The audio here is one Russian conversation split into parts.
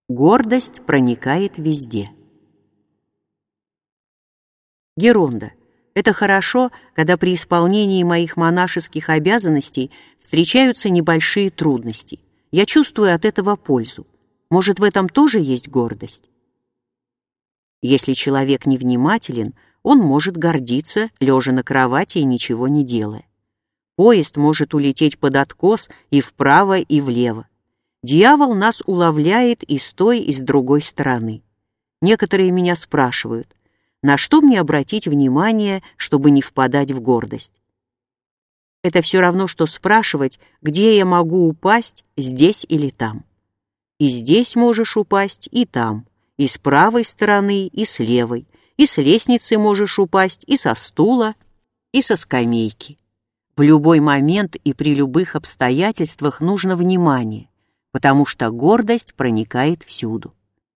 Гордость проникает везде. Геронда. Это хорошо, когда при исполнении моих монашеских обязанностей встречаются небольшие трудности. Я чувствую от этого пользу. Может, в этом тоже есть гордость? Если человек невнимателен, он может гордиться, лежа на кровати и ничего не делая. Поезд может улететь под откос и вправо, и влево. Дьявол нас уловляет и с той, и с другой стороны. Некоторые меня спрашивают, на что мне обратить внимание, чтобы не впадать в гордость? Это все равно, что спрашивать, где я могу упасть, здесь или там. И здесь можешь упасть, и там, и с правой стороны, и с левой, и с лестницы можешь упасть, и со стула, и со скамейки. В любой момент и при любых обстоятельствах нужно внимание, потому что гордость проникает всюду.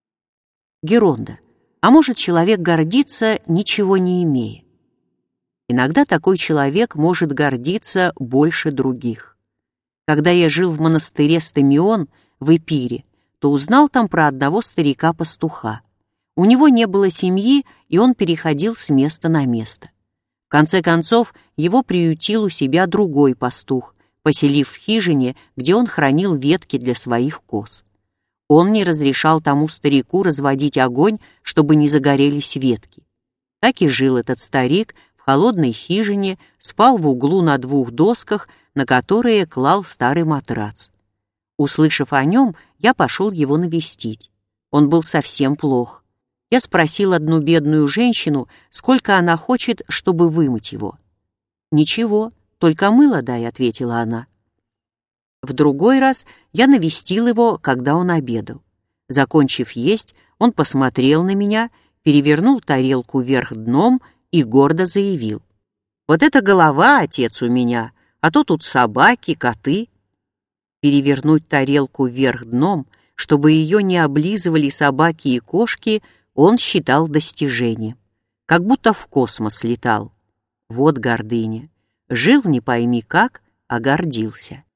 Геронда. А может, человек гордиться, ничего не имея? Иногда такой человек может гордиться больше других. Когда я жил в монастыре Стамион в Эпире, то узнал там про одного старика-пастуха. У него не было семьи, и он переходил с места на место. В конце концов, его приютил у себя другой пастух, поселив в хижине, где он хранил ветки для своих коз. Он не разрешал тому старику разводить огонь, чтобы не загорелись ветки. Так и жил этот старик в холодной хижине, спал в углу на 2 досках, на которые клал старый матрац. Услышав о нем, я пошел его навестить. Он был совсем плох. Я спросил одну бедную женщину, сколько она хочет, чтобы вымыть его. «Ничего, только мыло дай», — ответила она. В другой раз я навестил его, когда он обедал. Закончив есть, он посмотрел на меня, перевернул тарелку вверх дном и гордо заявил: «Вот это голова, отец, у меня, а то тут собаки, коты». Перевернуть тарелку вверх дном, чтобы ее не облизывали собаки и кошки, он считал достижением, как будто в космос летал. Вот гордыня. Жил не пойми как, а гордился.